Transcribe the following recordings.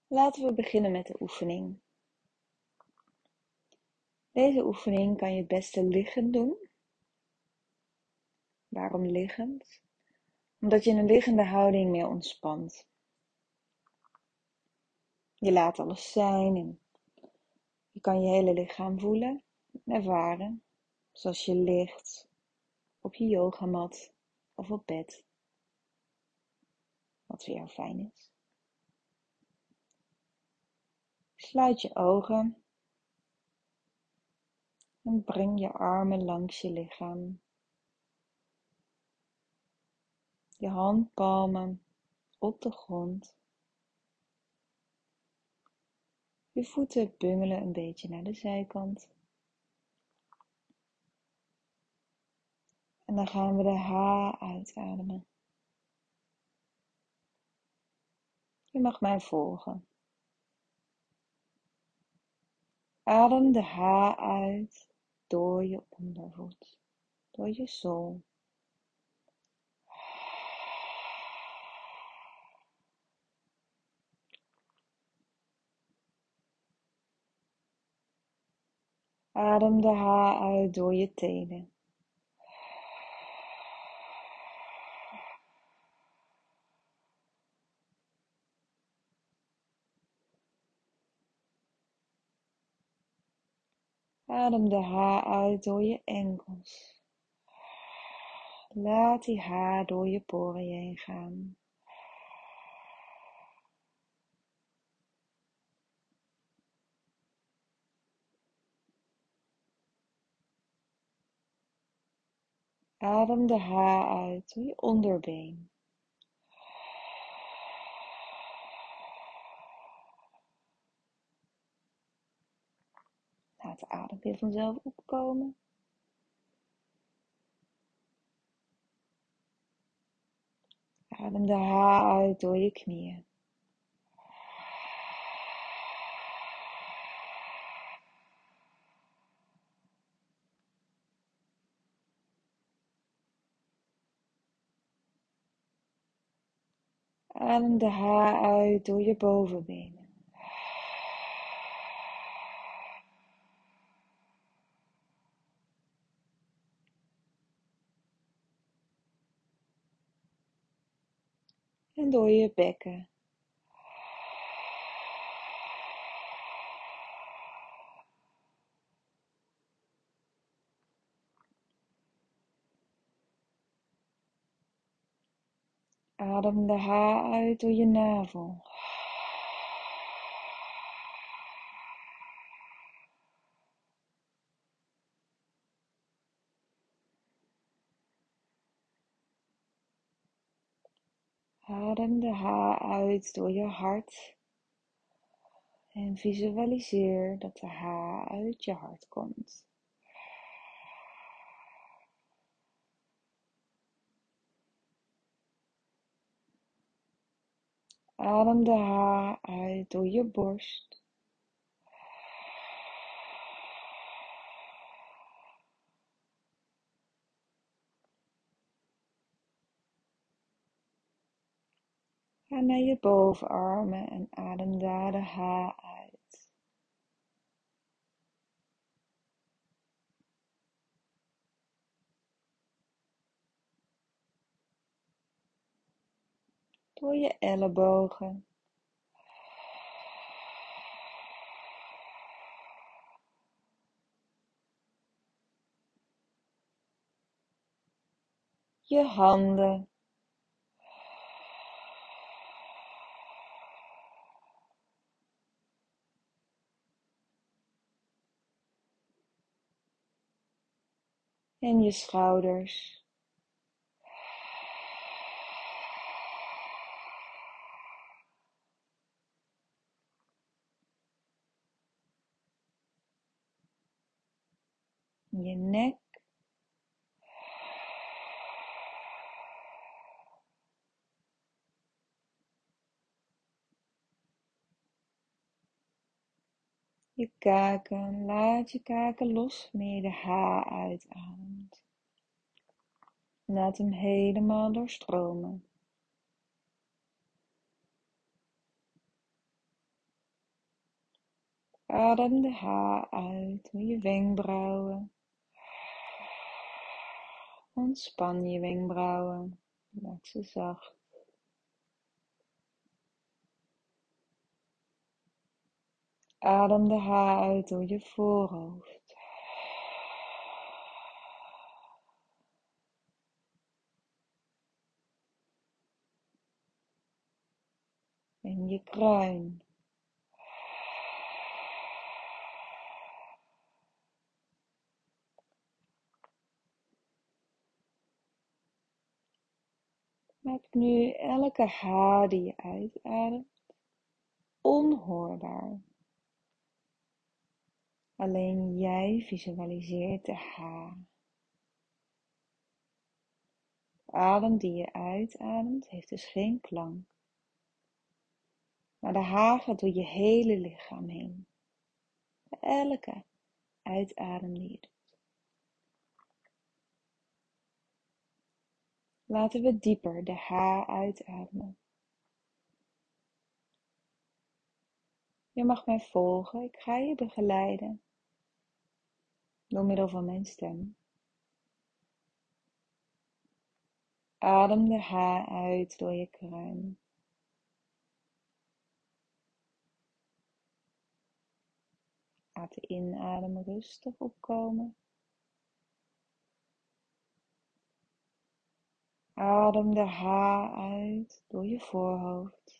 Laten we beginnen met de oefening. Deze oefening kan je het beste liggend doen. Waarom liggend? Omdat je in een liggende houding meer ontspant. Je laat alles zijn en je kan je hele lichaam voelen en ervaren, zoals je ligt op je yogamat of op bed, wat voor jou fijn is. Sluit je ogen en breng je armen langs je lichaam. Je handpalmen op de grond. Je voeten bungelen een beetje naar de zijkant. En dan gaan we de H uitademen. Je mag mij volgen. Adem de H uit door je ondervoet, door je zool. Adem de H uit door je tenen. Adem de H uit door je enkels. Laat die H door je poren heen gaan. Adem de H uit door je onderbeen. Laat de adem weer vanzelf opkomen. Adem de H uit door je knieën. Adem de H uit door je bovenbenen. En door je bekken. Adem de H uit door je navel. Adem de H uit door je hart. En visualiseer dat de H uit je hart komt. Adem de H uit door je borst. Ga naar je bovenarmen en adem daar de H uit. Door je ellebogen. Je handen. En je schouders. Je nek. Je kaken. Laat je kaken los wanneer je de H uitademt. Laat hem helemaal doorstromen. Adem de H uit door je wenkbrauwen. Ontspan je wenkbrauwen. Maak ze zacht. Adem de H uit door je voorhoofd. En je kruin. Maak nu elke H die je uitademt onhoorbaar. Alleen jij visualiseert de H. De adem die je uitademt heeft dus geen klank. Maar de H gaat door je hele lichaam heen. Elke uitadem die je doet. Laten we dieper de H uitademen. Je mag mij volgen, ik ga je begeleiden door middel van mijn stem. Adem de H uit door je kruin. Laat de inadem rustig opkomen. Adem de H uit door je voorhoofd.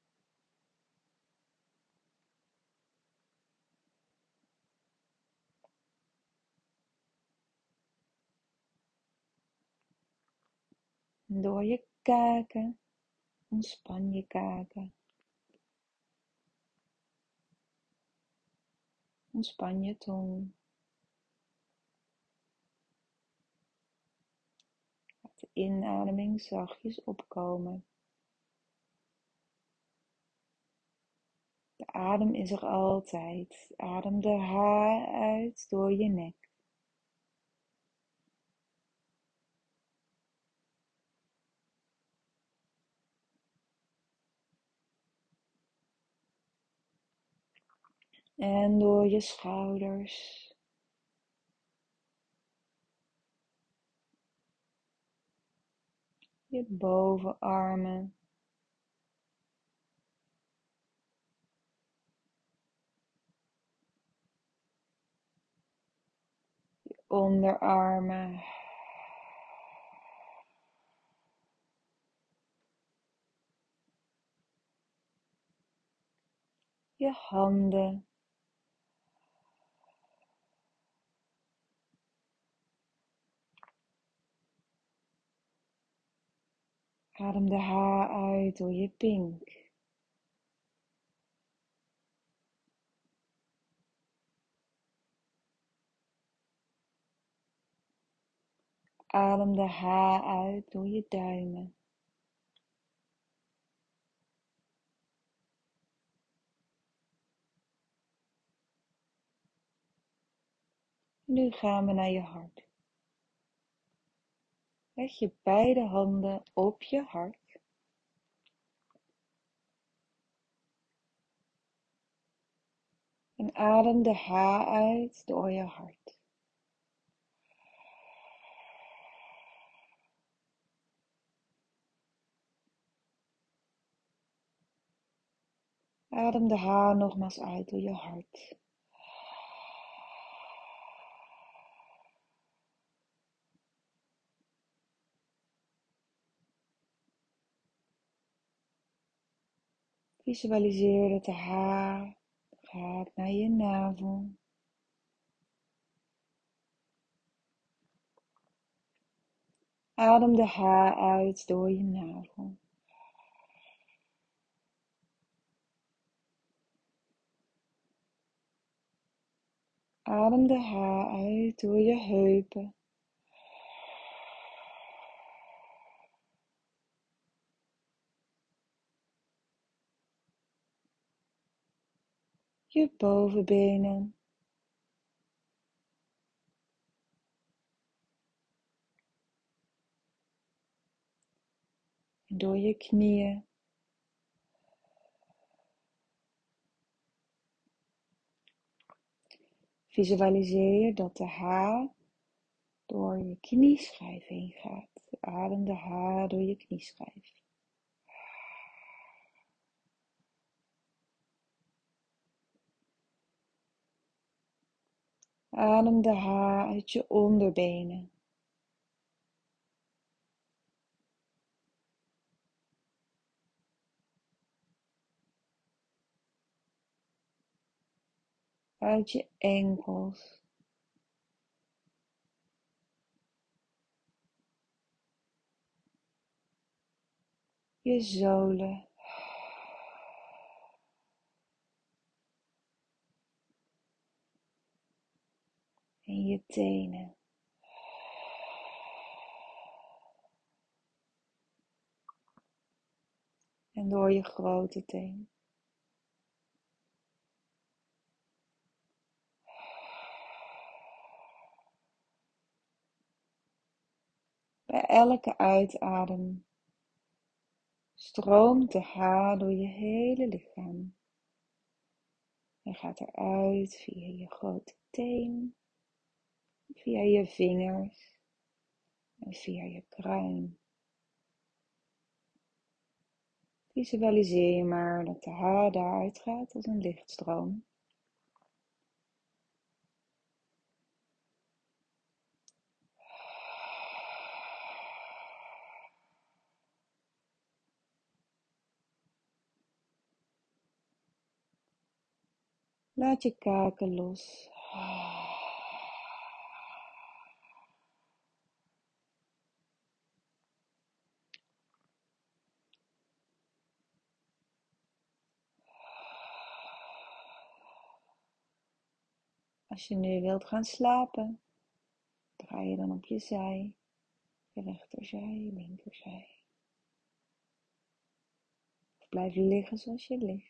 Door je kaken, ontspan je kaken. Ontspan je tong. Laat de inademing zachtjes opkomen. De adem is er altijd. Adem de H uit door je nek. En door je schouders. Je bovenarmen. Onderarmen. Je handen. Adem de H uit door je pink. Adem de H uit door je duimen. Nu gaan we naar je hart. Leg je beide handen op je hart. En adem de H uit door je hart. Adem de H nogmaals uit door je hart. Visualiseer dat de H gaat naar je navel. Adem de H uit door je navel. Adem de H uit door je heupen. Je bovenbenen. En door je knieën. Visualiseer dat de H door je knieschijf heen gaat. Adem de H door je knieschijf. Adem de H uit je onderbenen. Uit je enkels. Je zolen. En je tenen. En door je grote teen. Bij elke uitadem stroomt de H door je hele lichaam. En gaat eruit via je grote teen, via je vingers en via je kruin. Visualiseer je maar dat de H daaruit gaat als een lichtstroom. Laat je kaken los. Als je nu wilt gaan slapen, draai je dan op je zij, je rechterzij, je linkerzij. Of blijf liggen zoals je ligt.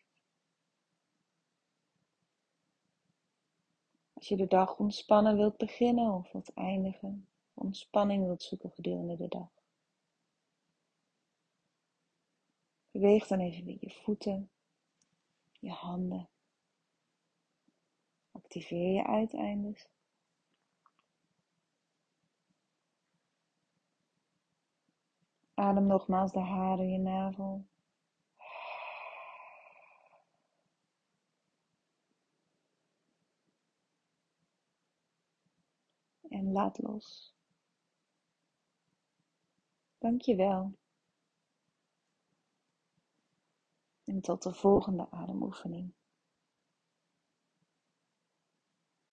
Als je de dag ontspannen wilt beginnen of wilt eindigen, ontspanning wilt zoeken gedurende de dag. Beweeg dan even weer je voeten, je handen. Activeer je uiteindes. Adem nogmaals de H door je navel. En laat los. Dank je wel. En tot de volgende ademoefening.